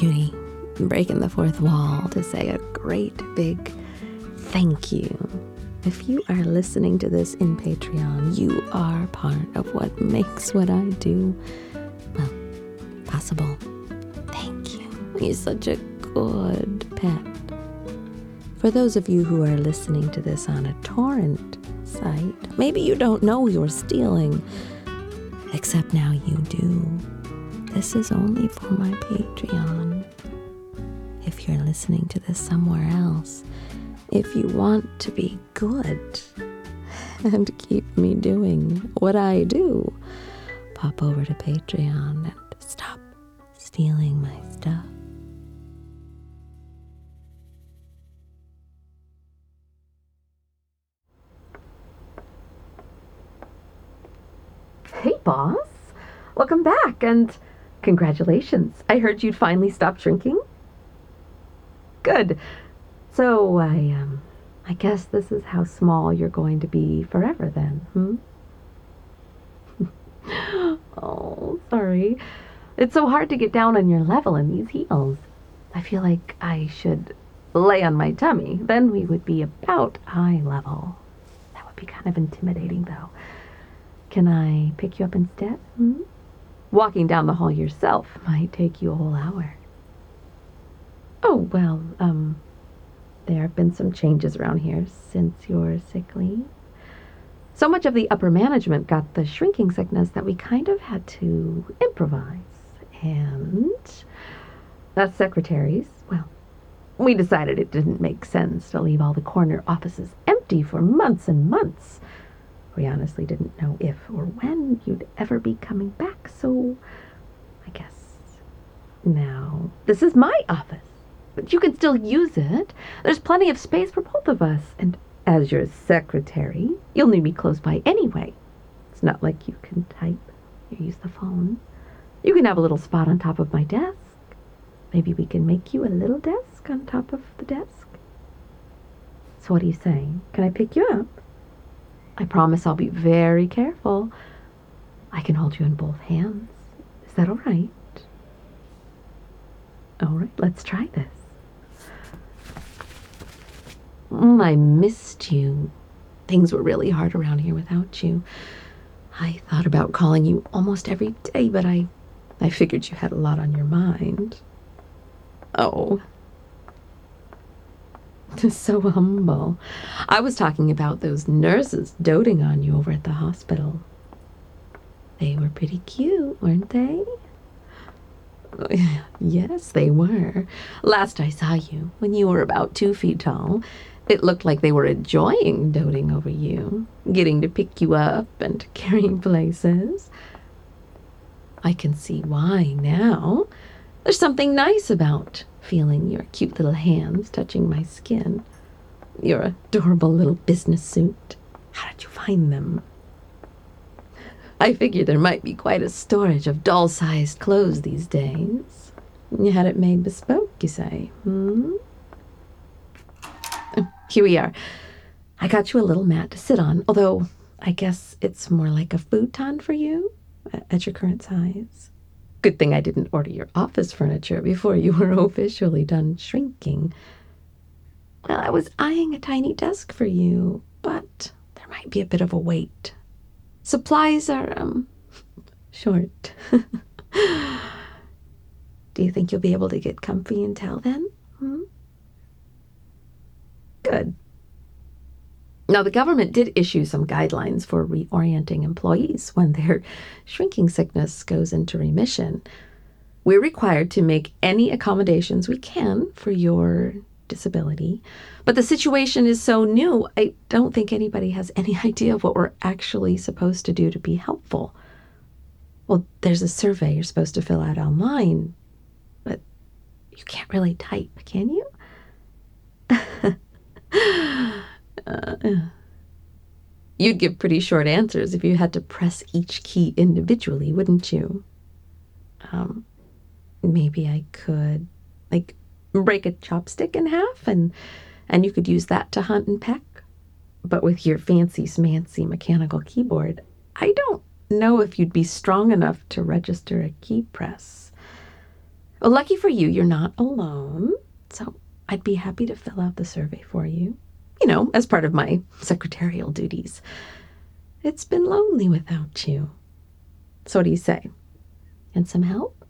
cutie, breaking the fourth wall to say a great big thank you. If you are listening to this in Patreon, you are part of what makes what I do, well, possible. Thank you. You're such a good pet. For those of you who are listening to this on a torrent site, maybe you don't know you're stealing, except now you do. This is only for my Patreon. If you're listening to this somewhere else, if you want to be good and keep me doing what I do, pop over to Patreon and stop stealing my stuff. Hey, boss. Welcome back, and congratulations. I heard you'd finally stopped shrinking. Good. So, I guess this is how small you're going to be forever then, Oh, sorry. It's so hard to get down on your level in these heels. I feel like I should lay on my tummy. Then we would be about eye level. That would be kind of intimidating, though. Can I pick you up instead? Walking down the hall yourself might take you a whole hour. Oh, well, there have been some changes around here since your sick leave. So much of the upper management got the shrinking sickness that we kind of had to improvise. And us secretaries, well, we decided it didn't make sense to leave all the corner offices empty for months and months. We honestly didn't know if or when you'd ever be coming back, so I guess now this is my office. But you can still use it. There's plenty of space for both of us. And as your secretary, you'll need me close by anyway. It's not like you can type or use the phone. You can have a little spot on top of my desk. Maybe we can make you a little desk on top of the desk. So what do you say? Can I pick you up? I promise I'll be very careful. I can hold you in both hands. Is that all right? All right, let's try this. I missed you. Things were really hard around here without you. I thought about calling you almost every day, but I figured you had a lot on your mind. Oh. So humble. I was talking about those nurses doting on you over at the hospital. They were pretty cute, weren't they? Yes, they were. Last I saw you, when you were about 2 feet tall, it looked like they were enjoying doting over you, getting to pick you up and carrying places. I can see why now. There's something nice about feeling your cute little hands touching my skin. Your adorable little business suit. How did you find them? I figured there might be quite a storage of doll-sized clothes these days. You had it made bespoke, you say, Here we are. I got you a little mat to sit on, although I guess it's more like a futon for you at your current size. Good thing I didn't order your office furniture before you were officially done shrinking. Well, I was eyeing a tiny desk for you, but there might be a bit of a wait. Supplies are, short. Do you think you'll be able to get comfy until then? Good. Now, the government did issue some guidelines for reorienting employees when their shrinking sickness goes into remission. We're required to make any accommodations we can for your disability, but the situation is so new, I don't think anybody has any idea of what we're actually supposed to do to be helpful. Well, there's a survey you're supposed to fill out online, but you can't really type, can you? You'd give pretty short answers if you had to press each key individually, wouldn't you? Maybe I could, break a chopstick in half, and you could use that to hunt and peck. But with your fancy smancy mechanical keyboard, I don't know if you'd be strong enough to register a key press. Well, lucky for you, you're not alone. So I'd be happy to fill out the survey for you, as part of my secretarial duties. It's been lonely without you. So what do you say? And some help?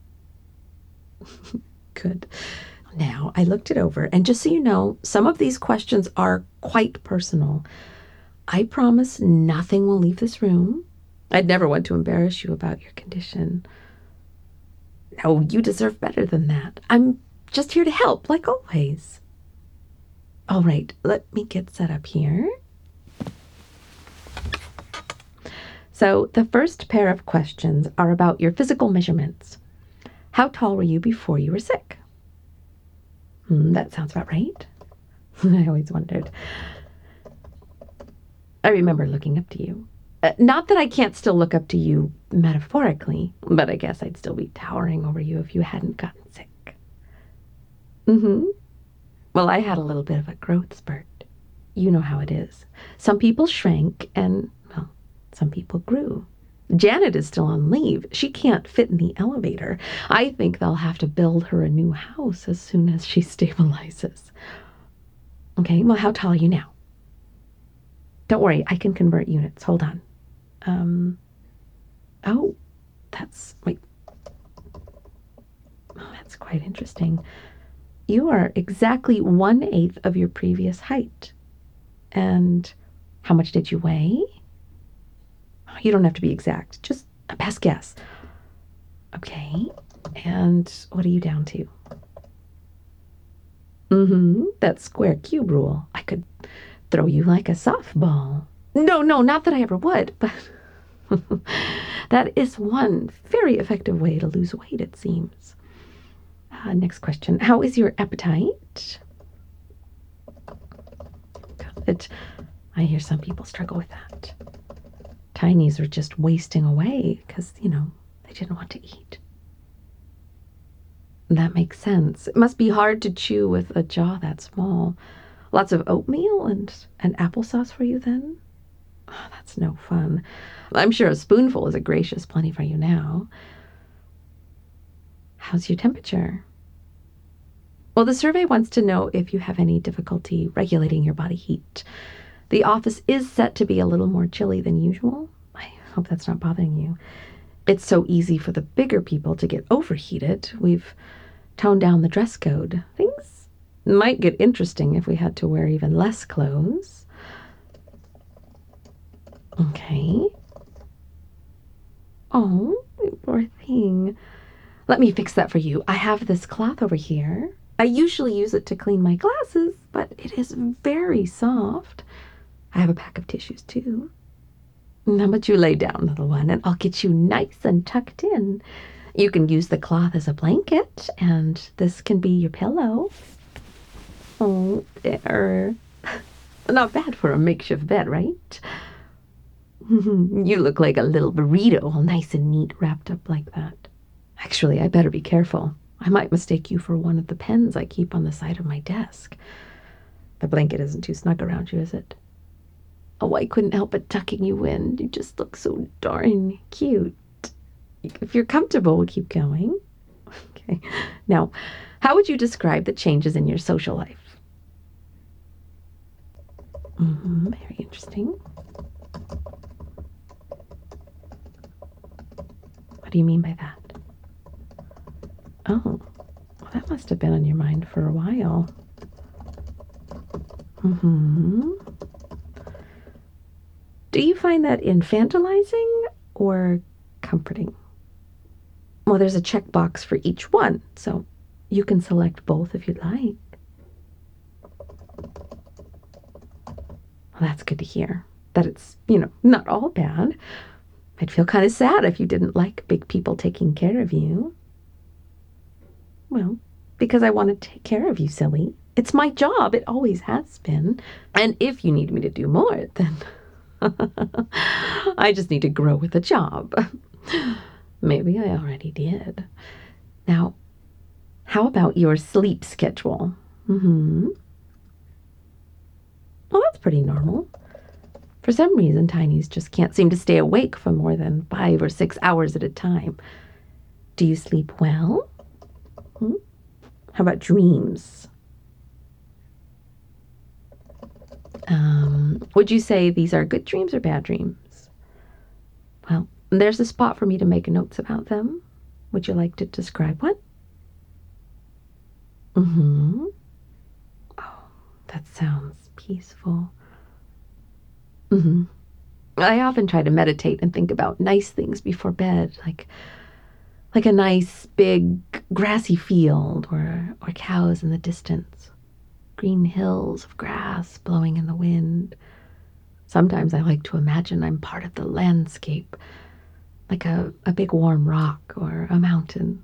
Good. Now, I looked it over, and just so you know, some of these questions are quite personal. I promise nothing will leave this room. I'd never want to embarrass you about your condition. No, you deserve better than that. I'm just here to help, like always. All right, let me get set up here. So the first pair of questions are about your physical measurements. How tall were you before you were sick? That sounds about right. I always wondered. I remember looking up to you. Not that I can't still look up to you metaphorically, but I guess I'd still be towering over you if you hadn't gotten sick. Well, I had a little bit of a growth spurt. You know how it is. Some people shrank and, well, some people grew. Janet is still on leave. She can't fit in the elevator. I think they'll have to build her a new house as soon as she stabilizes. Okay, well, how tall are you now? Don't worry, I can convert units. Hold on. Oh, wait. Oh, that's quite interesting. You are exactly 1/8 of your previous height. And how much did you weigh? You don't have to be exact, just a best guess. Okay, and what are you down to? That square cube rule. I could throw you like a softball. No, not that I ever would, but that is one very effective way to lose weight, it seems. Next question. How is your appetite? Good. I hear some people struggle with that. Tinies are just wasting away because, they didn't want to eat. That makes sense. It must be hard to chew with a jaw that small. Lots of oatmeal and applesauce for you then? Oh, that's no fun. I'm sure a spoonful is a gracious plenty for you now. How's your temperature? Well, the survey wants to know if you have any difficulty regulating your body heat. The office is set to be a little more chilly than usual. I hope that's not bothering you. It's so easy for the bigger people to get overheated. We've toned down the dress code. Things might get interesting if we had to wear even less clothes. Okay. Oh, poor thing. Let me fix that for you. I have this cloth over here. I usually use it to clean my glasses, but it is very soft. I have a pack of tissues, too. How about you lay down, little one, and I'll get you nice and tucked in. You can use the cloth as a blanket, and this can be your pillow. Oh, there. Not bad for a makeshift bed, right? You look like a little burrito, all nice and neat, wrapped up like that. Actually, I better be careful. I might mistake you for one of the pens I keep on the side of my desk. The blanket isn't too snug around you, is it? Oh, I couldn't help but tucking you in. You just look so darn cute. If you're comfortable, we'll keep going. Okay. Now, how would you describe the changes in your social life? Very interesting. What do you mean by that? Oh, well, that must have been on your mind for a while. Do you find that infantilizing or comforting? Well, there's a checkbox for each one, so you can select both if you'd like. Well, that's good to hear. That it's, not all bad. I'd feel kind of sad if you didn't like big people taking care of you. Well, because I want to take care of you, silly. It's my job. It always has been. And if you need me to do more, then I just need to grow with the job. Maybe I already did. Now, how about your sleep schedule? Well, that's pretty normal. For some reason, tinies just can't seem to stay awake for more than 5 or 6 hours at a time. Do you sleep well? How about dreams? Would you say these are good dreams or bad dreams? Well, there's a spot for me to make notes about them. Would you like to describe one? Mm-hmm. Oh, that sounds peaceful. Mm-hmm. I often try to meditate and think about nice things before bed, like a nice big grassy field or cows in the distance, green hills of grass blowing in the wind. Sometimes I like to imagine I'm part of the landscape, like a big warm rock or a mountain.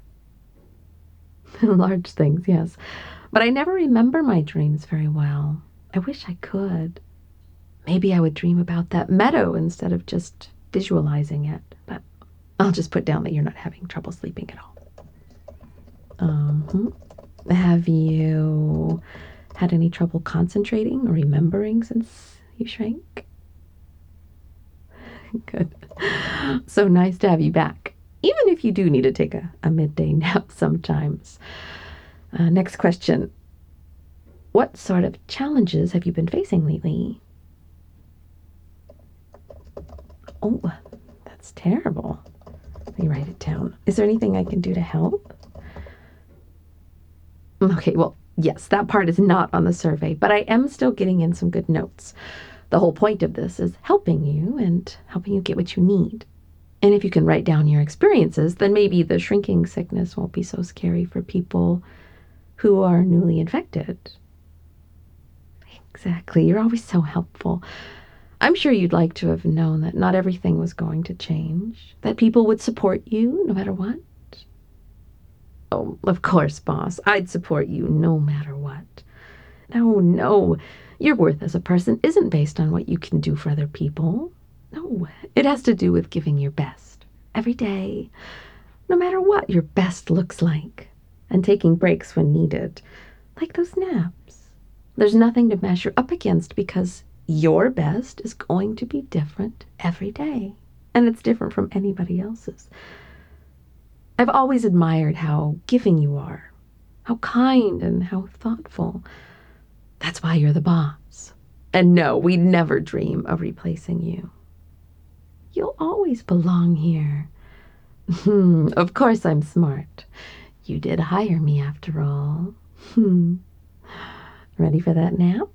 Large things, yes. But I never remember my dreams very well. I wish I could. Maybe I would dream about that meadow instead of just visualizing it. But I'll just put down that you're not having trouble sleeping at all. Have you had any trouble concentrating or remembering since you shrank? Good. So nice to have you back, even if you do need to take a midday nap sometimes. Next question. What sort of challenges have you been facing lately? Oh, that's terrible. Let me write it down. Is there anything I can do to help? Okay, well, yes, that part is not on the survey, but I am still getting in some good notes. The whole point of this is helping you and helping you get what you need. And if you can write down your experiences, then maybe the shrinking sickness won't be so scary for people who are newly infected. Exactly. You're always so helpful. I'm sure you'd like to have known that not everything was going to change, that people would support you no matter what. Oh, of course, boss. I'd support you no matter what. No. Your worth as a person isn't based on what you can do for other people. No, it has to do with giving your best every day, no matter what your best looks like, and taking breaks when needed, like those naps. There's nothing to measure up against because your best is going to be different every day, and it's different from anybody else's. I've always admired how giving you are, how kind and how thoughtful. That's why you're the boss. And no, we'd never dream of replacing you. You'll always belong here. Of course I'm smart. You did hire me after all. Ready for that nap?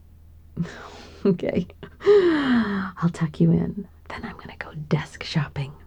Okay. I'll tuck you in. Then I'm going to go desk shopping.